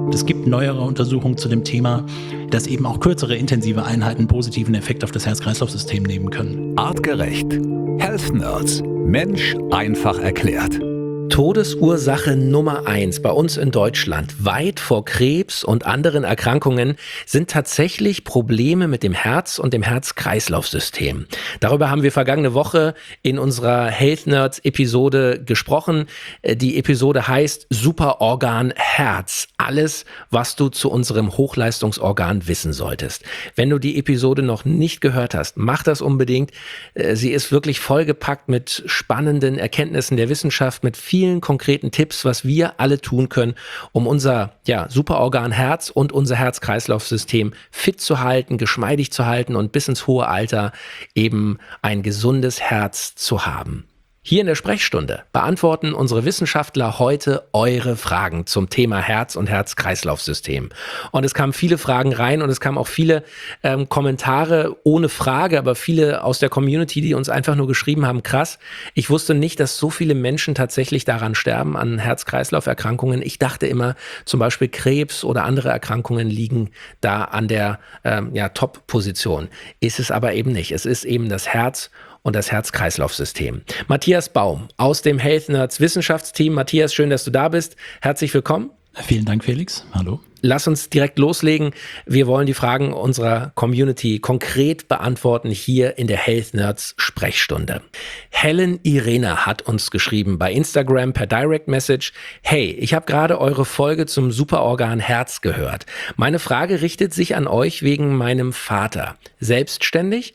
Es gibt neuere Untersuchungen zu dem Thema, dass eben auch kürzere intensive Einheiten einen positiven Effekt auf das Herz-Kreislauf-System nehmen können. Artgerecht. Health Nerds. Mensch einfach erklärt. Todesursache Nummer 1 bei uns in Deutschland, weit vor Krebs und anderen Erkrankungen, sind tatsächlich Probleme mit dem Herz und dem Herz-Kreislauf-System. Darüber haben wir vergangene Woche in unserer Health Nerds Episode gesprochen. Die Episode heißt Superorgan Herz. Alles, was du zu unserem Hochleistungsorgan wissen solltest. Wenn du die Episode noch nicht gehört hast, mach das unbedingt. Sie ist wirklich vollgepackt mit spannenden Erkenntnissen der Wissenschaft, mit vielen konkreten Tipps, was wir alle tun können, um unser Superorgan Herz und unser Herz-Kreislauf-System fit zu halten, geschmeidig zu halten und bis ins hohe Alter eben ein gesundes Herz zu haben. Hier in der Sprechstunde beantworten unsere Wissenschaftler heute eure Fragen zum Thema Herz und Herz-Kreislauf-System. Und es kamen viele Fragen rein und es kamen auch viele Kommentare ohne Frage, aber viele aus der Community, die uns einfach nur geschrieben haben, krass, ich wusste nicht, dass so viele Menschen tatsächlich daran sterben, an Herz-Kreislauf-Erkrankungen. Ich dachte immer, zum Beispiel Krebs oder andere Erkrankungen liegen da an der Top-Position. Ist es aber eben nicht. Es ist eben das Herz und das Herz-Kreislauf-System. Matthias Baum aus dem Health Nerds Wissenschaftsteam. Matthias, schön, dass du da bist. Herzlich willkommen. Vielen Dank, Felix. Hallo. Lass uns direkt loslegen. Wir wollen die Fragen unserer Community konkret beantworten hier in der Health Nerds Sprechstunde. Helen Irena hat uns geschrieben bei Instagram per Direct Message: Hey, ich habe gerade eure Folge zum Superorgan Herz gehört. Meine Frage richtet sich an euch wegen meinem Vater. Selbstständig,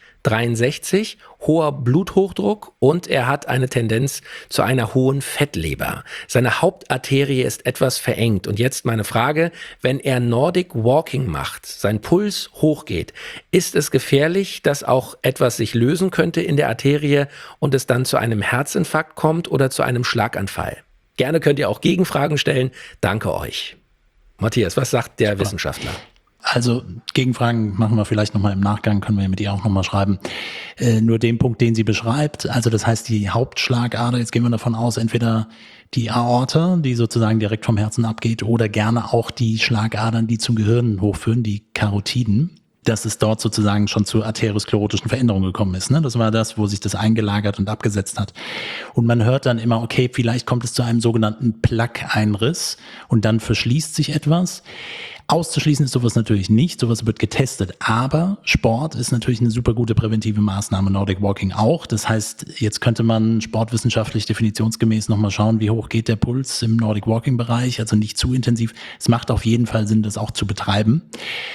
63, hoher Bluthochdruck und er hat eine Tendenz zu einer hohen Fettleber. Seine Hauptarterie ist etwas verengt. Und jetzt meine Frage: Wenn er Nordic Walking macht, sein Puls hochgeht, ist es gefährlich, dass auch etwas sich lösen könnte in der Arterie und es dann zu einem Herzinfarkt kommt oder zu einem Schlaganfall? Gerne könnt ihr auch Gegenfragen stellen. Danke euch. Matthias, was sagt der Wissenschaftler? Also Gegenfragen machen wir vielleicht nochmal im Nachgang, können wir mit ihr auch nochmal schreiben. Nur den Punkt, den sie beschreibt, also das heißt die Hauptschlagader, jetzt gehen wir davon aus, entweder die Aorta, die sozusagen direkt vom Herzen abgeht, oder gerne auch die Schlagadern, die zum Gehirn hochführen, die Karotiden, dass es dort sozusagen schon zu arteriosklerotischen Veränderungen gekommen ist. Ne? Das war das, wo sich das eingelagert und abgesetzt hat. Und man hört dann immer, okay, vielleicht kommt es zu einem sogenannten Plaque-Einriss und dann verschließt sich etwas. Auszuschließen ist sowas natürlich nicht, sowas wird getestet, aber Sport ist natürlich eine super gute präventive Maßnahme, Nordic Walking auch. Das heißt, jetzt könnte man sportwissenschaftlich definitionsgemäß nochmal schauen, wie hoch geht der Puls im Nordic Walking Bereich, also nicht zu intensiv. Es macht auf jeden Fall Sinn, das auch zu betreiben.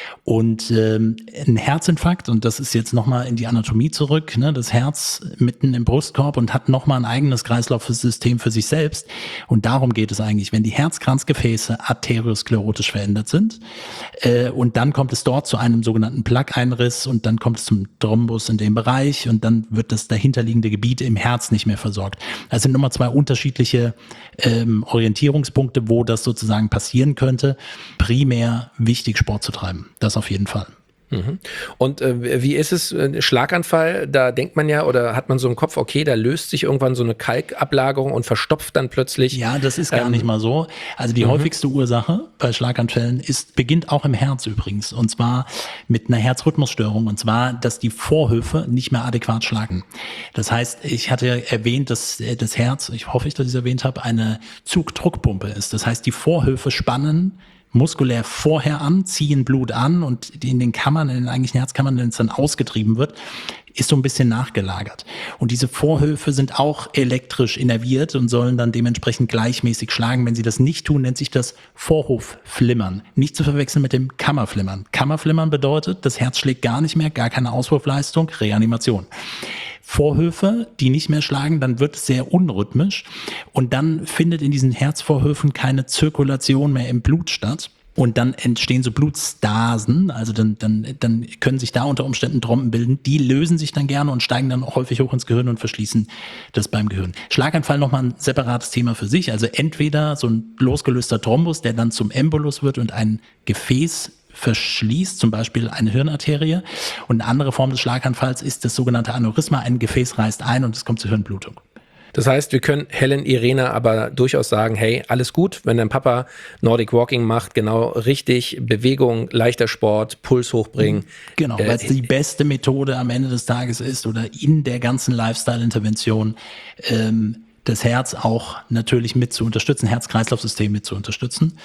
Und ein Herzinfarkt, und das ist jetzt nochmal in die Anatomie zurück, ne, das Herz mitten im Brustkorb und hat nochmal ein eigenes Kreislaufsystem für sich selbst. Und darum geht es eigentlich, wenn die Herzkranzgefäße arteriosklerotisch verändert sind und dann kommt es dort zu einem sogenannten Plaque-Einriss und dann kommt es zum Thrombus in dem Bereich und dann wird das dahinterliegende Gebiet im Herz nicht mehr versorgt. Das sind nochmal zwei unterschiedliche Orientierungspunkte, wo das sozusagen passieren könnte. Primär wichtig, Sport zu treiben. Das auf jeden Fall. Und wie ist es, Schlaganfall, da denkt man ja oder hat man so im Kopf, okay, da löst sich irgendwann so eine Kalkablagerung und verstopft dann plötzlich. Ja, das ist gar nicht mal so. Also die häufigste Ursache bei Schlaganfällen beginnt auch im Herz übrigens, und zwar mit einer Herzrhythmusstörung, und zwar, dass die Vorhöfe nicht mehr adäquat schlagen. Das heißt, ich hatte erwähnt, dass das Herz, ich hoffe, dass ich es erwähnt habe, eine Zugdruckpumpe ist. Das heißt, die Vorhöfe spannen muskulär vorher an, ziehen Blut an und in den Kammern, in den eigentlichen Herzkammern, wenn es dann ausgetrieben wird, ist so ein bisschen nachgelagert. Und diese Vorhöfe sind auch elektrisch innerviert und sollen dann dementsprechend gleichmäßig schlagen. Wenn sie das nicht tun, nennt sich das Vorhofflimmern. Nicht zu verwechseln mit dem Kammerflimmern. Kammerflimmern bedeutet, das Herz schlägt gar nicht mehr, gar keine Auswurfleistung, Reanimation. Vorhöfe, die nicht mehr schlagen, dann wird es sehr unrhythmisch und dann findet in diesen Herzvorhöfen keine Zirkulation mehr im Blut statt. Und dann entstehen so Blutstasen, also dann können sich da unter Umständen Tromben bilden. Die lösen sich dann gerne und steigen dann auch häufig hoch ins Gehirn und verschließen das beim Gehirn. Schlaganfall nochmal ein separates Thema für sich. Also entweder so ein losgelöster Thrombus, der dann zum Embolus wird und ein Gefäß verschließt, zum Beispiel eine Hirnarterie. Und eine andere Form des Schlaganfalls ist das sogenannte Aneurysma. Ein Gefäß reißt ein und es kommt zur Hirnblutung. Das heißt, wir können Helen Irene aber durchaus sagen, hey, alles gut, wenn dein Papa Nordic Walking macht, genau richtig, Bewegung, leichter Sport, Puls hochbringen. Genau, weil es die beste Methode am Ende des Tages ist oder in der ganzen Lifestyle-Intervention das Herz auch natürlich mit zu unterstützen, Herz-Kreislauf-System mit zu unterstützen.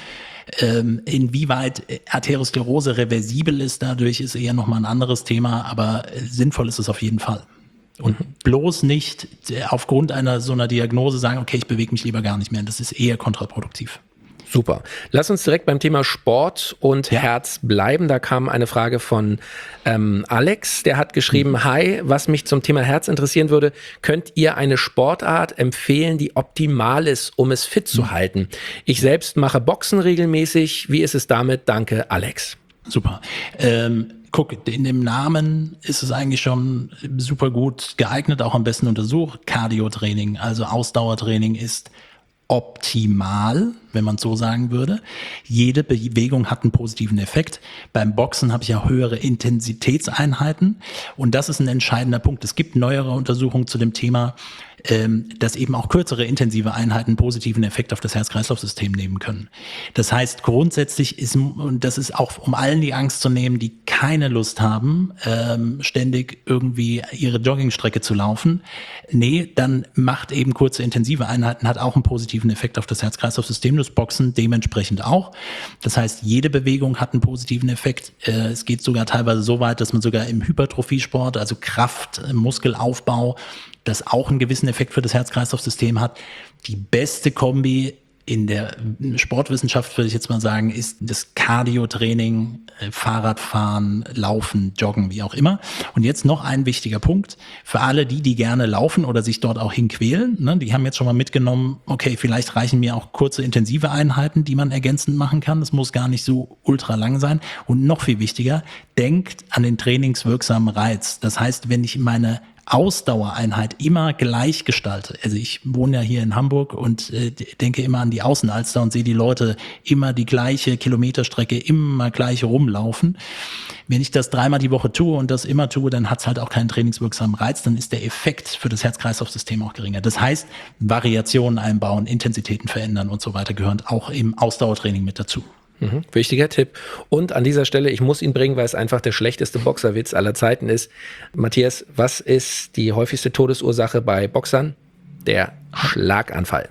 Inwieweit Arteriosklerose reversibel ist dadurch, ist eher nochmal ein anderes Thema, aber sinnvoll ist es auf jeden Fall. Und bloß nicht aufgrund so einer Diagnose sagen, okay, ich bewege mich lieber gar nicht mehr. Das ist eher kontraproduktiv. Super. Lass uns direkt beim Thema Sport und Herz bleiben. Da kam eine Frage von Alex, der hat geschrieben, Hi, was mich zum Thema Herz interessieren würde, könnt ihr eine Sportart empfehlen, die optimal ist, um es fit zu halten? Ich selbst mache Boxen regelmäßig. Wie ist es damit? Danke, Alex. Super. Guck, in dem Namen ist es eigentlich schon super gut geeignet, auch am besten untersucht. Cardio-Training, also Ausdauertraining ist optimal, wenn man es so sagen würde. Jede Bewegung hat einen positiven Effekt. Beim Boxen habe ich ja höhere Intensitätseinheiten und das ist ein entscheidender Punkt. Es gibt neuere Untersuchungen zu dem Thema, dass eben auch kürzere intensive Einheiten einen positiven Effekt auf das Herz-Kreislauf-System nehmen können. Das heißt, grundsätzlich ist, und das ist auch, um allen die Angst zu nehmen, die keine Lust haben, ständig irgendwie ihre Joggingstrecke zu laufen, nee, dann macht eben kurze intensive Einheiten, hat auch einen positiven Effekt auf das Herz-Kreislauf-System, das Boxen dementsprechend auch. Das heißt, jede Bewegung hat einen positiven Effekt. Es geht sogar teilweise so weit, dass man sogar im Hypertrophiesport, also Kraft, Muskelaufbau, das auch einen gewissen Effekt für das Herz-Kreislauf-System hat. Die beste Kombi in der Sportwissenschaft, würde ich jetzt mal sagen, ist das Cardio-Training, Fahrradfahren, Laufen, Joggen, wie auch immer. Und jetzt noch ein wichtiger Punkt für alle die gerne laufen oder sich dort auch hinquälen. Ne, die haben jetzt schon mal mitgenommen, okay, vielleicht reichen mir auch kurze, intensive Einheiten, die man ergänzend machen kann. Das muss gar nicht so ultra lang sein. Und noch viel wichtiger, denkt an den trainingswirksamen Reiz. Das heißt, wenn ich meine Ausdauereinheit immer gleich gestalte. Also ich wohne ja hier in Hamburg und denke immer an die Außenalster und sehe die Leute immer die gleiche Kilometerstrecke immer gleich rumlaufen. Wenn ich das 3-mal die Woche tue und das immer tue, dann hat es halt auch keinen trainingswirksamen Reiz, dann ist der Effekt für das Herz-Kreislauf-System auch geringer. Das heißt, Variationen einbauen, Intensitäten verändern und so weiter gehören auch im Ausdauertraining mit dazu. Wichtiger Tipp. Und an dieser Stelle, ich muss ihn bringen, weil es einfach der schlechteste Boxerwitz aller Zeiten ist. Matthias, was ist die häufigste Todesursache bei Boxern? Der Schlaganfall.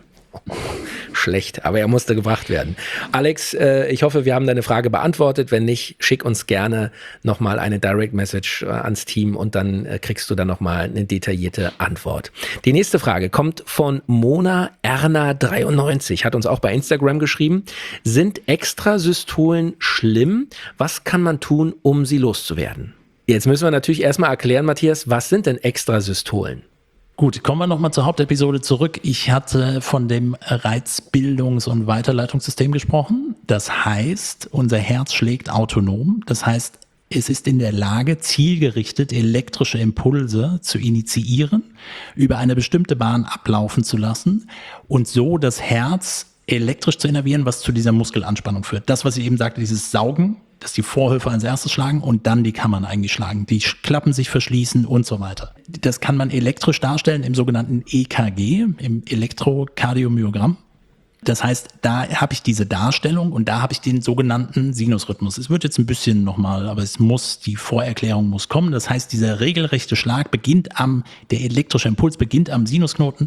Schlecht, aber er musste gebracht werden. Alex, ich hoffe, wir haben deine Frage beantwortet. Wenn nicht, schick uns gerne nochmal eine Direct Message ans Team und dann kriegst du dann nochmal eine detaillierte Antwort. Die nächste Frage kommt von Mona Erna 93, hat uns auch bei Instagram geschrieben. Sind Extrasystolen schlimm? Was kann man tun, um sie loszuwerden? Jetzt müssen wir natürlich erstmal erklären, Matthias, was sind denn Extrasystolen? Gut, kommen wir nochmal zur Hauptepisode zurück. Ich hatte von dem Reizbildungs- und Weiterleitungssystem gesprochen. Das heißt, unser Herz schlägt autonom. Das heißt, es ist in der Lage, zielgerichtet elektrische Impulse zu initiieren, über eine bestimmte Bahn ablaufen zu lassen und so das Herz elektrisch zu innervieren, was zu dieser Muskelanspannung führt. Das, was ich eben sagte, dieses Saugen, dass die Vorhöfe als erstes schlagen und dann die Kammern eigentlich schlagen. Die Klappen sich verschließen und so weiter. Das kann man elektrisch darstellen im sogenannten EKG, im Elektrokardiomyogramm. Das heißt, da habe ich diese Darstellung und da habe ich den sogenannten Sinusrhythmus. Es wird jetzt ein bisschen nochmal, aber die Vorerklärung muss kommen. Das heißt, dieser regelrechte Schlag der elektrische Impuls beginnt am Sinusknoten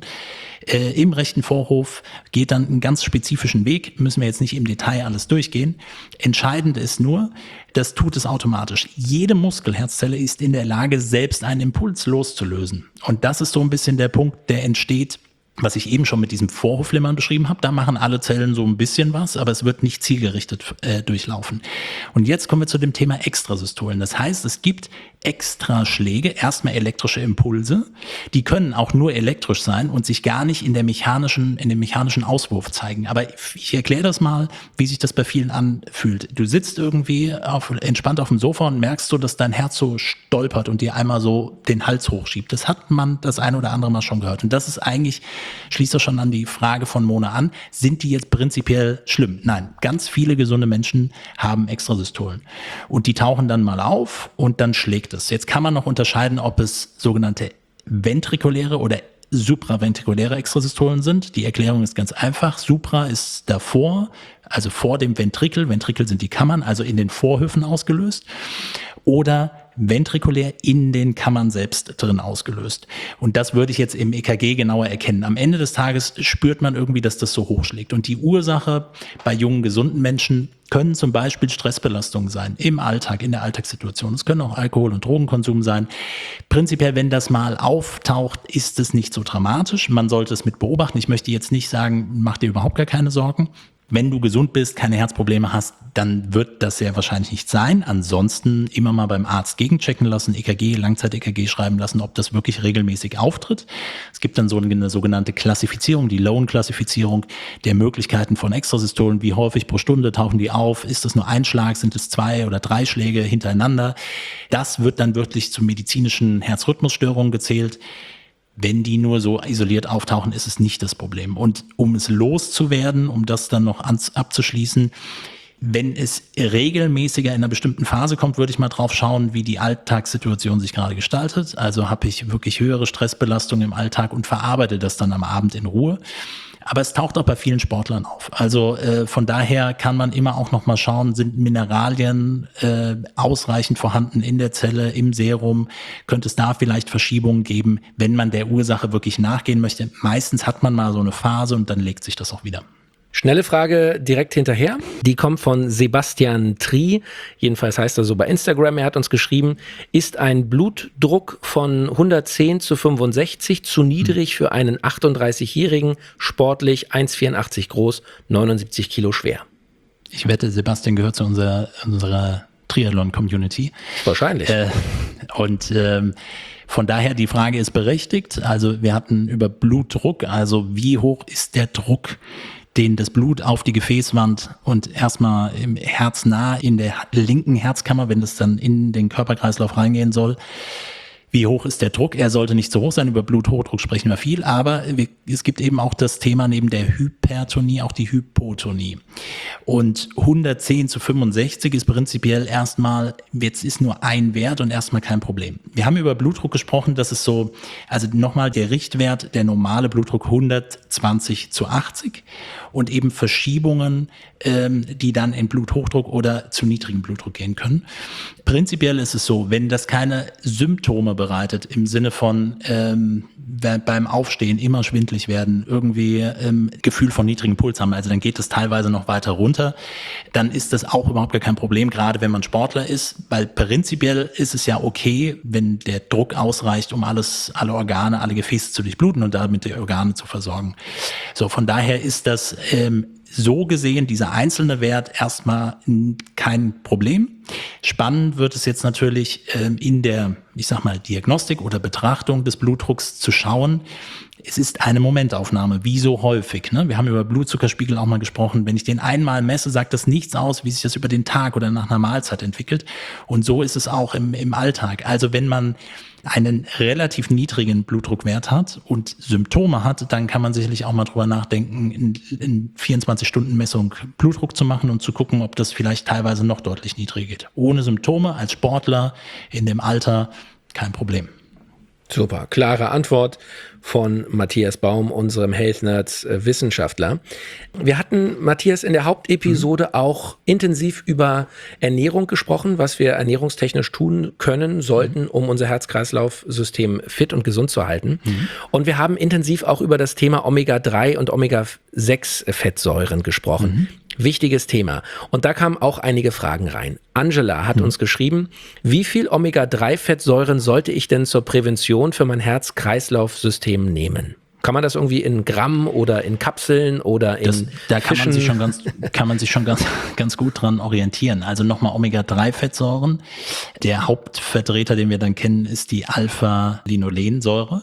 im rechten Vorhof, geht dann einen ganz spezifischen Weg, müssen wir jetzt nicht im Detail alles durchgehen. Entscheidend ist nur, das tut es automatisch. Jede Muskelherzzelle ist in der Lage, selbst einen Impuls loszulösen. Und das ist so ein bisschen der Punkt, der entsteht, was ich eben schon mit diesem Vorhofflimmern beschrieben habe. Da machen alle Zellen so ein bisschen was, aber es wird nicht zielgerichtet durchlaufen. Und jetzt kommen wir zu dem Thema Extrasystolen. Das heißt, es gibt Extraschläge, erstmal elektrische Impulse, die können auch nur elektrisch sein und sich gar nicht in dem mechanischen Auswurf zeigen. Aber ich erkläre das mal, wie sich das bei vielen anfühlt. Du sitzt irgendwie entspannt auf dem Sofa und merkst so, dass dein Herz so stolpert und dir einmal so den Hals hochschiebt. Das hat man das ein oder andere Mal schon gehört. Und das ist eigentlich, schließt das schon an die Frage von Mona an, sind die jetzt prinzipiell schlimm? Nein, ganz viele gesunde Menschen haben Extrasystolen. Und die tauchen dann mal auf und dann schlägt es. Jetzt kann man noch unterscheiden, ob es sogenannte ventrikuläre oder supraventrikuläre Extrasystolen sind. Die Erklärung ist ganz einfach. Supra ist davor, also vor dem Ventrikel. Ventrikel sind die Kammern, also in den Vorhöfen ausgelöst. Oder ventrikulär in den Kammern selbst drin ausgelöst. Und das würde ich jetzt im EKG genauer erkennen. Am Ende des Tages spürt man irgendwie, dass das so hochschlägt. Und die Ursache bei jungen, gesunden Menschen können zum Beispiel Stressbelastungen sein im Alltag, in der Alltagssituation. Es können auch Alkohol- und Drogenkonsum sein. Prinzipiell, wenn das mal auftaucht, ist es nicht so dramatisch. Man sollte es mit beobachten. Ich möchte jetzt nicht sagen, mach dir überhaupt gar keine Sorgen. Wenn du gesund bist, keine Herzprobleme hast, dann wird das sehr wahrscheinlich nicht sein. Ansonsten immer mal beim Arzt gegenchecken lassen, EKG, Langzeit-EKG schreiben lassen, ob das wirklich regelmäßig auftritt. Es gibt dann so eine sogenannte Klassifizierung, die Lone-Klassifizierung der Möglichkeiten von Extrasystolen. Wie häufig pro Stunde tauchen die auf? Ist das nur ein Schlag? Sind es 2 oder 3 Schläge hintereinander? Das wird dann wirklich zu medizinischen Herzrhythmusstörungen gezählt. Wenn die nur so isoliert auftauchen, ist es nicht das Problem. Und um es loszuwerden, um das dann noch abzuschließen, wenn es regelmäßiger in einer bestimmten Phase kommt, würde ich mal drauf schauen, wie die Alltagssituation sich gerade gestaltet. Also habe ich wirklich höhere Stressbelastung im Alltag und verarbeite das dann am Abend in Ruhe. Aber es taucht auch bei vielen Sportlern auf. Also von daher kann man immer auch noch mal schauen, sind Mineralien ausreichend vorhanden in der Zelle, im Serum? Könnte es da vielleicht Verschiebungen geben, wenn man der Ursache wirklich nachgehen möchte? Meistens hat man mal so eine Phase und dann legt sich das auch wieder. Schnelle Frage direkt hinterher. Die kommt von Sebastian Tri. Jedenfalls heißt er so bei Instagram. Er hat uns geschrieben, ist ein Blutdruck von 110/65 zu niedrig für einen 38-Jährigen, sportlich, 1,84 groß, 79 Kilo schwer? Ich wette, Sebastian gehört zu unserer Triathlon-Community. Wahrscheinlich. Von daher, die Frage ist berechtigt. Also wir hatten über Blutdruck, also wie hoch ist der Druck, den das Blut auf die Gefäßwand und erstmal im Herz nah in der linken Herzkammer, wenn das dann in den Körperkreislauf reingehen soll. Wie hoch ist der Druck? Er sollte nicht so hoch sein. Über Bluthochdruck sprechen wir viel, aber es gibt eben auch das Thema neben der Hypertonie auch die Hypotonie. Und 110/65 ist prinzipiell erstmal, jetzt ist nur ein Wert und erstmal kein Problem. Wir haben über Blutdruck gesprochen, das ist so, also nochmal der Richtwert, der normale Blutdruck 120/80 und eben Verschiebungen, die dann in Bluthochdruck oder zu niedrigem Blutdruck gehen können. Prinzipiell ist es so, wenn das keine Symptome bereitet, im Sinne von beim Aufstehen immer schwindlig werden, irgendwie Gefühl von niedrigem Puls haben, also dann geht es teilweise noch weiter runter, dann ist das auch überhaupt gar kein Problem, gerade wenn man Sportler ist, weil prinzipiell ist es ja okay, wenn der Druck ausreicht, um alle Organe, alle Gefäße zu durchbluten und damit die Organe zu versorgen. So, von daher ist das so gesehen, dieser einzelne Wert erstmal kein Problem. Spannend wird es jetzt natürlich in der, ich sag mal, Diagnostik oder Betrachtung des Blutdrucks zu schauen. Es ist eine Momentaufnahme, wie so häufig. Ne? Wir haben über Blutzuckerspiegel auch mal gesprochen. Wenn ich den einmal messe, sagt das nichts aus, wie sich das über den Tag oder nach einer Mahlzeit entwickelt. Und so ist es auch im Alltag. Also wenn man einen relativ niedrigen Blutdruckwert hat und Symptome hat, dann kann man sicherlich auch mal drüber nachdenken, in 24-Stunden-Messung Blutdruck zu machen und zu gucken, ob das vielleicht teilweise noch deutlich niedriger geht. Ohne Symptome, als Sportler, in dem Alter, kein Problem. Super, klare Antwort von Matthias Baum, unserem Health Nerds Wissenschaftler. Wir hatten, Matthias, in der Hauptepisode auch intensiv über Ernährung gesprochen, was wir ernährungstechnisch tun können, sollten, um unser Herz-Kreislauf-System fit und gesund zu halten. Und wir haben intensiv auch über das Thema Omega-3 und Omega-6-Fettsäuren gesprochen. Wichtiges Thema. Und da kamen auch einige Fragen rein. Angela hat uns geschrieben, wie viel Omega-3-Fettsäuren sollte ich denn zur Prävention für mein Herz-Kreislauf-System nehmen? Kann man das irgendwie in Gramm oder in Kapseln oder in Da kann man Fischen? sich schon ganz gut dran orientieren. Also nochmal Omega-3-Fettsäuren. Der Hauptvertreter, den wir dann kennen, ist die Alpha-Linolensäure.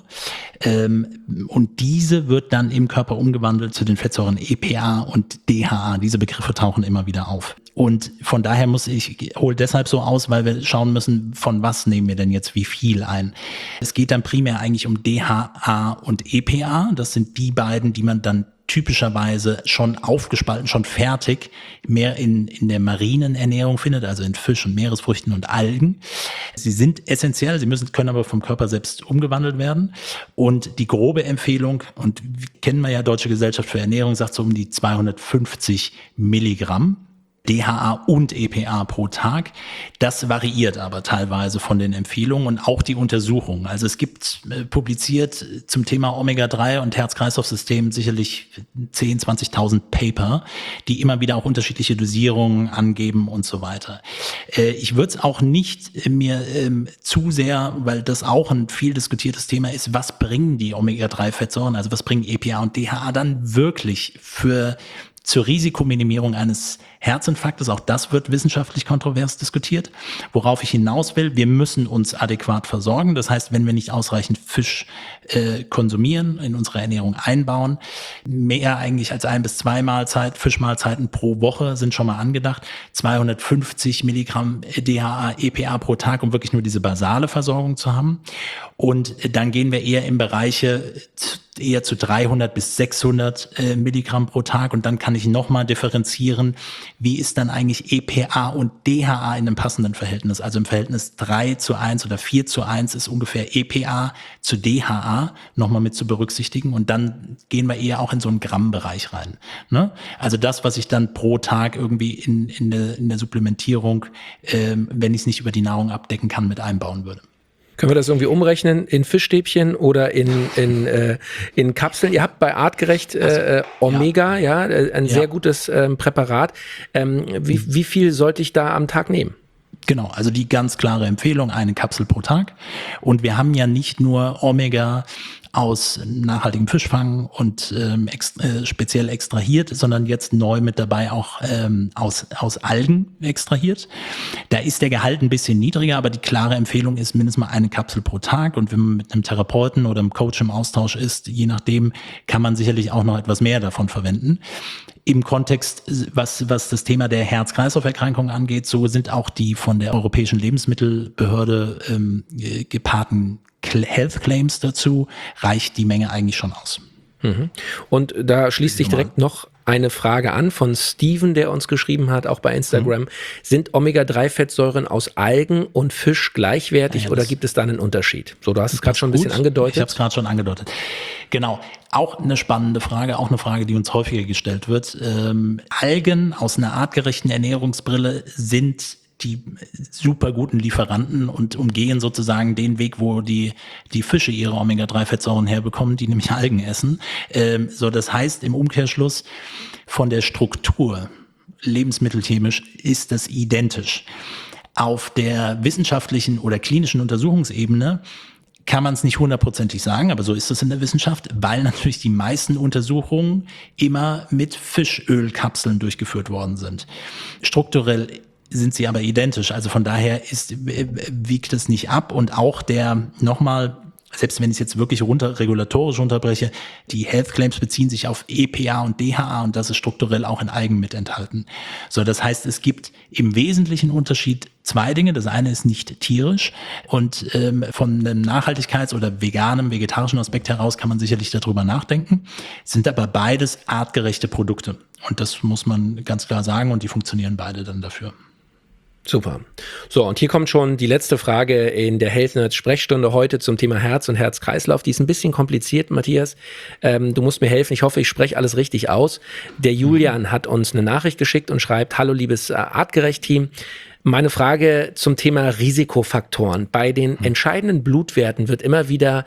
Und diese wird dann im Körper umgewandelt zu den Fettsäuren EPA und DHA. Diese Begriffe tauchen immer wieder auf. Und von daher hole deshalb so aus, weil wir schauen müssen, von was nehmen wir denn jetzt wie viel ein. Es geht dann primär eigentlich um DHA und EPA. Das sind die beiden, die man dann typischerweise schon aufgespalten, schon fertig, mehr in der marinen Ernährung findet, also in Fisch und Meeresfrüchten und Algen. Sie sind essentiell, können aber vom Körper selbst umgewandelt werden. Und die grobe Empfehlung, und kennen wir ja, Deutsche Gesellschaft für Ernährung sagt so um die 250 Milligramm DHA und EPA pro Tag. Das variiert aber teilweise von den Empfehlungen und auch die Untersuchungen. Also es gibt publiziert zum Thema Omega-3 und Herz-Kreislauf-System sicherlich 10.000, 20.000 Paper, die immer wieder auch unterschiedliche Dosierungen angeben und so weiter. Ich würde es auch nicht mir zu sehr, weil das auch ein viel diskutiertes Thema ist, was bringen die Omega-3-Fettsäuren, also was bringen EPA und DHA dann wirklich zur Risikominimierung eines Herzinfarktes, auch das wird wissenschaftlich kontrovers diskutiert. Worauf ich hinaus will, wir müssen uns adäquat versorgen. Das heißt, wenn wir nicht ausreichend Fisch konsumieren, in unsere Ernährung einbauen, mehr eigentlich als 1 bis 2 Fischmahlzeiten pro Woche sind schon mal angedacht. 250 Milligramm DHA, EPA pro Tag, um wirklich nur diese basale Versorgung zu haben. Und dann gehen wir eher in Bereiche eher zu 300 bis 600 Milligramm pro Tag. Und dann kann ich nochmal differenzieren, wie ist dann eigentlich EPA und DHA in einem passenden Verhältnis. Also im Verhältnis 3:1 oder 4:1 ist ungefähr EPA zu DHA nochmal mit zu berücksichtigen. Und dann gehen wir eher auch in so einen Grammbereich rein. Ne? Also das, was ich dann pro Tag irgendwie in der Supplementierung, wenn ich es nicht über die Nahrung abdecken kann, mit einbauen würde. Können wir das irgendwie umrechnen in Fischstäbchen oder in Kapseln? Ihr habt bei Artgerecht Omega, ein sehr gutes Präparat. Wie viel sollte ich da am Tag nehmen? Genau, also die ganz klare Empfehlung, eine Kapsel pro Tag. Und wir haben ja nicht nur Omega aus nachhaltigem Fischfang und speziell extrahiert, sondern jetzt neu mit dabei auch aus Algen extrahiert. Da ist der Gehalt ein bisschen niedriger, aber die klare Empfehlung ist mindestens mal eine Kapsel pro Tag. Und wenn man mit einem Therapeuten oder einem Coach im Austausch ist, je nachdem, kann man sicherlich auch noch etwas mehr davon verwenden. Im Kontext, was das Thema der Herz-Kreislauf-Erkrankungen angeht, so sind auch die von der Europäischen Lebensmittelbehörde gepaarten Health Claims dazu, reicht die Menge eigentlich schon aus. Und da schließt sich direkt noch eine Frage an von Steven, der uns geschrieben hat, auch bei Instagram. Sind Omega-3-Fettsäuren aus Algen und Fisch gleichwertig oder gibt es da einen Unterschied? So, du hast es gerade schon ein bisschen angedeutet. Ich habe es gerade schon angedeutet. Genau. Auch eine spannende Frage, auch eine Frage, die uns häufiger gestellt wird. Algen aus einer artgerechten Ernährungsbrille sind die super guten Lieferanten und umgehen sozusagen den Weg, wo die Fische ihre Omega-3-Fettsäuren herbekommen, die nämlich Algen essen. Das heißt im Umkehrschluss, von der Struktur lebensmittelchemisch ist das identisch. Auf der wissenschaftlichen oder klinischen Untersuchungsebene kann man es nicht 100%ig sagen, aber so ist es in der Wissenschaft, weil natürlich die meisten Untersuchungen immer mit Fischölkapseln durchgeführt worden sind. Strukturell sind sie aber identisch. Also von daher wiegt es nicht ab. Und auch selbst wenn ich es jetzt wirklich regulatorisch unterbreche, die Health Claims beziehen sich auf EPA und DHA und das ist strukturell auch in Algen mit enthalten. So, das heißt, es gibt im Wesentlichen Unterschied 2 Dinge. Das eine ist nicht tierisch und von einem Nachhaltigkeits- oder vegetarischen Aspekt heraus kann man sicherlich darüber nachdenken, sind aber beides artgerechte Produkte. Und das muss man ganz klar sagen und die funktionieren beide dann dafür. Super. So, und hier kommt schon die letzte Frage in der Health Nerds Sprechstunde heute zum Thema Herz und Herz-Kreislauf. Die ist ein bisschen kompliziert, Matthias. Du musst mir helfen. Ich hoffe, ich spreche alles richtig aus. Der Julian hat uns eine Nachricht geschickt und schreibt: Hallo, liebes Artgerecht-Team. Meine Frage zum Thema Risikofaktoren. Bei den entscheidenden Blutwerten wird immer wieder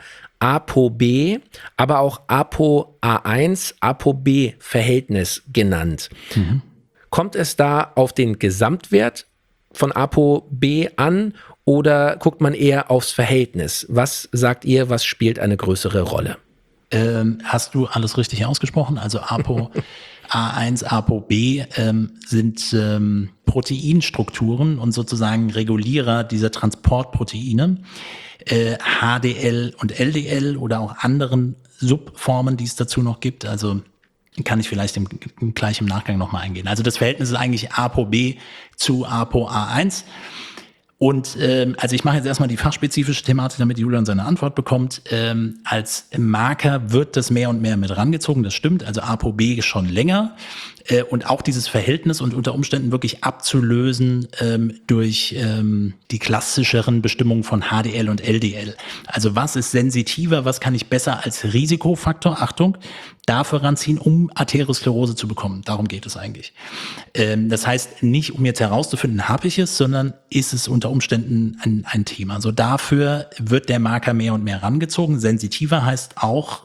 ApoB, aber auch ApoA1, ApoB-Verhältnis genannt. Kommt es da auf den Gesamtwert von ApoB an oder guckt man eher aufs Verhältnis? Was sagt ihr, was spielt eine größere Rolle? Hast du alles richtig ausgesprochen? Also ApoA1, ApoB sind Proteinstrukturen und sozusagen Regulierer dieser Transportproteine. HDL und LDL oder auch anderen Subformen, die es dazu noch gibt. Also kann ich vielleicht gleich im Nachgang nochmal eingehen. Also das Verhältnis ist eigentlich ApoB zu ApoA1. Und also ich mache jetzt erstmal die fachspezifische Thematik, damit Julian seine Antwort bekommt. Als Marker wird das mehr und mehr mit rangezogen, das stimmt. Also ApoB schon länger. Und auch dieses Verhältnis und unter Umständen wirklich abzulösen durch die klassischeren Bestimmungen von HDL und LDL. Also was ist sensitiver, was kann ich besser als Risikofaktor, Achtung, dafür ranziehen, um Arteriosklerose zu bekommen. Darum geht es eigentlich. Das heißt nicht, um jetzt herauszufinden, habe ich es, sondern ist es unter Umständen ein Thema. Also dafür wird der Marker mehr und mehr rangezogen. Sensitiver heißt auch,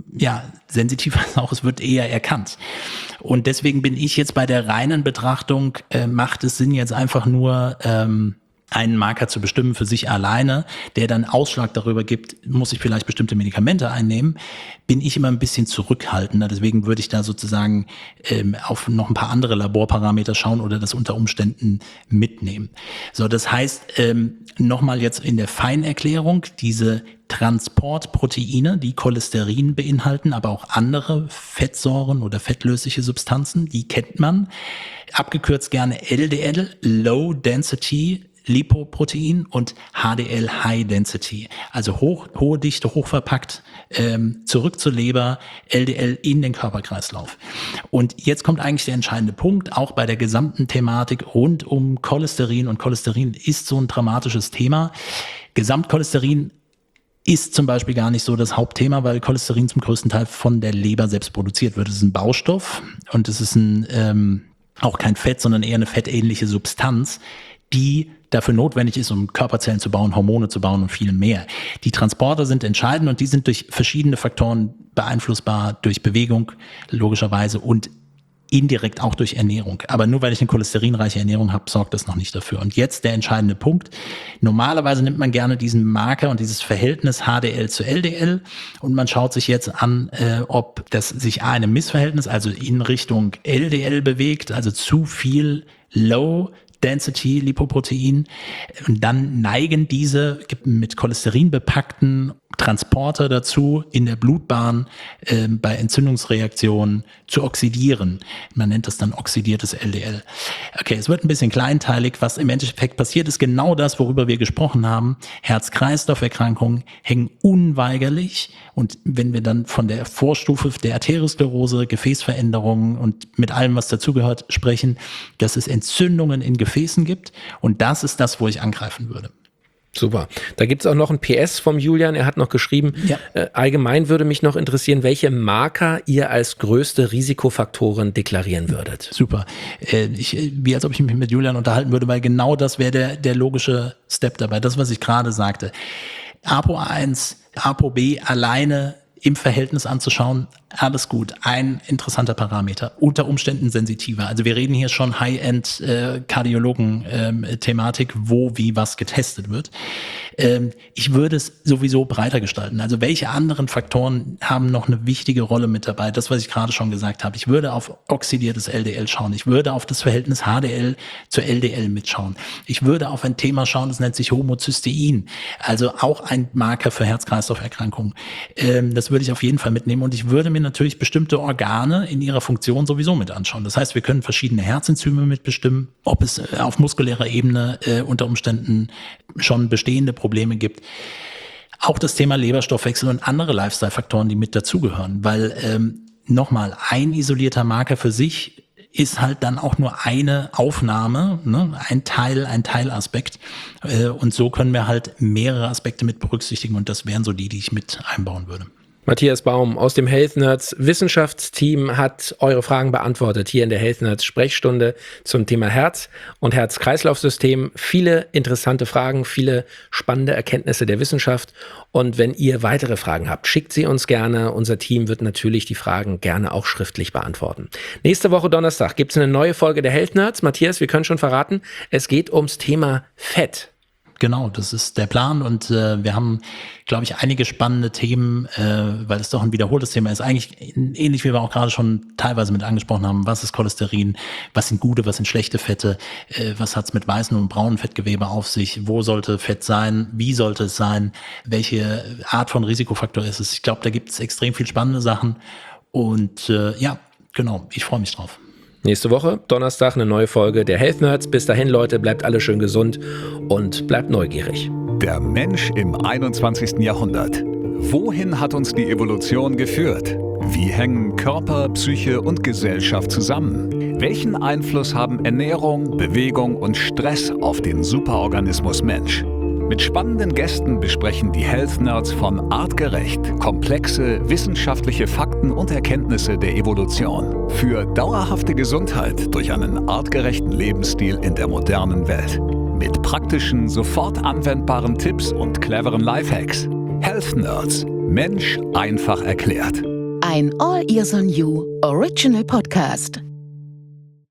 es wird eher erkannt. Und deswegen bin ich jetzt bei der reinen Betrachtung, macht es Sinn, jetzt einfach nur einen Marker zu bestimmen für sich alleine, der dann Ausschlag darüber gibt, muss ich vielleicht bestimmte Medikamente einnehmen, bin ich immer ein bisschen zurückhaltender. Deswegen würde ich da sozusagen auf noch ein paar andere Laborparameter schauen oder das unter Umständen mitnehmen. So, das heißt, nochmal jetzt in der Feinerklärung, diese Transportproteine, die Cholesterin beinhalten, aber auch andere Fettsäuren oder fettlösliche Substanzen, die kennt man. Abgekürzt gerne LDL, Low Density Lipoprotein, und HDL High Density, also hohe Dichte, hochverpackt, zurück zur Leber, LDL in den Körperkreislauf. Und jetzt kommt eigentlich der entscheidende Punkt, auch bei der gesamten Thematik rund um Cholesterin, und Cholesterin ist so ein dramatisches Thema. Gesamtcholesterin ist zum Beispiel gar nicht so das Hauptthema, weil Cholesterin zum größten Teil von der Leber selbst produziert wird. Es ist ein Baustoff und es ist auch kein Fett, sondern eher eine fettähnliche Substanz, die dafür notwendig ist, um Körperzellen zu bauen, Hormone zu bauen und viel mehr. Die Transporter sind entscheidend und die sind durch verschiedene Faktoren beeinflussbar, durch Bewegung logischerweise und indirekt auch durch Ernährung. Aber nur weil ich eine cholesterinreiche Ernährung habe, sorgt das noch nicht dafür. Und jetzt der entscheidende Punkt. Normalerweise nimmt man gerne diesen Marker und dieses Verhältnis HDL zu LDL und man schaut sich jetzt an, ob das sich einem Missverhältnis, also in Richtung LDL bewegt, also zu viel Low Density Lipoprotein, und dann neigen diese mit Cholesterin bepackten Transporter dazu, in der Blutbahn bei Entzündungsreaktionen zu oxidieren. Man nennt das dann oxidiertes LDL. Okay, es wird ein bisschen kleinteilig. Was im Endeffekt passiert, ist genau das, worüber wir gesprochen haben. Herz-Kreislauf-Erkrankungen hängen unweigerlich, und wenn wir dann von der Vorstufe der Arteriosklerose, Gefäßveränderungen und mit allem, was dazugehört, sprechen, dass es Entzündungen in Gefäßen gibt, und das ist das, wo ich angreifen würde. Super. Da gibt's auch noch ein PS vom Julian. Er hat noch geschrieben, allgemein würde mich noch interessieren, welche Marker ihr als größte Risikofaktoren deklarieren würdet. Super. Wie als ob ich mich mit Julian unterhalten würde, weil genau das wäre der logische Step dabei. Das, was ich gerade sagte. ApoA1, ApoB alleine im Verhältnis anzuschauen, alles gut. Ein interessanter Parameter, unter Umständen sensitiver. Also wir reden hier schon High-End-Kardiologen-Thematik, wo wie was getestet wird. Ich würde es sowieso breiter gestalten. Also welche anderen Faktoren haben noch eine wichtige Rolle mit dabei? Das, was ich gerade schon gesagt habe. Ich würde auf oxidiertes LDL schauen. Ich würde auf das Verhältnis HDL zu LDL mitschauen. Ich würde auf ein Thema schauen, das nennt sich Homozystein. Also auch ein Marker für Herz-Kreislauf-Erkrankungen. Das würde ich auf jeden Fall mitnehmen, und ich würde mir natürlich bestimmte Organe in ihrer Funktion sowieso mit anschauen. Das heißt, wir können verschiedene Herzenzyme mitbestimmen, ob es auf muskulärer Ebene unter Umständen schon bestehende Probleme gibt. Auch das Thema Leberstoffwechsel und andere Lifestyle-Faktoren, die mit dazugehören, weil nochmal, ein isolierter Marker für sich ist halt dann auch nur eine Aufnahme, ne? ein Teilaspekt, und so können wir halt mehrere Aspekte mit berücksichtigen, und das wären so die ich mit einbauen würde. Matthias Baum aus dem Health Nerds Wissenschaftsteam hat eure Fragen beantwortet hier in der Health Nerds Sprechstunde zum Thema Herz und Herz-Kreislauf-System. Viele interessante Fragen, viele spannende Erkenntnisse der Wissenschaft. Und wenn ihr weitere Fragen habt, schickt sie uns gerne. Unser Team wird natürlich die Fragen gerne auch schriftlich beantworten. Nächste Woche Donnerstag gibt es eine neue Folge der Health Nerds. Matthias, wir können schon verraten, es geht ums Thema Fett. Genau, das ist der Plan, und wir haben, glaube ich, einige spannende Themen, weil es doch ein wiederholtes Thema ist. Eigentlich ähnlich, wie wir auch gerade schon teilweise mit angesprochen haben. Was ist Cholesterin? Was sind gute, was sind schlechte Fette? Was hat's mit weißen und braunen Fettgewebe auf sich? Wo sollte Fett sein? Wie sollte es sein? Welche Art von Risikofaktor ist es? Ich glaube, da gibt es extrem viel spannende Sachen, und genau, ich freue mich drauf. Nächste Woche, Donnerstag, eine neue Folge der Health Nerds. Bis dahin, Leute, bleibt alle schön gesund und bleibt neugierig. Der Mensch im 21. Jahrhundert. Wohin hat uns die Evolution geführt? Wie hängen Körper, Psyche und Gesellschaft zusammen? Welchen Einfluss haben Ernährung, Bewegung und Stress auf den Superorganismus Mensch? Mit spannenden Gästen besprechen die Health Nerds von artgerecht komplexe wissenschaftliche Fakten und Erkenntnisse der Evolution für dauerhafte Gesundheit durch einen artgerechten Lebensstil in der modernen Welt. Mit praktischen, sofort anwendbaren Tipps und cleveren Lifehacks. Health Nerds. Mensch einfach erklärt. Ein All Ears on You Original Podcast.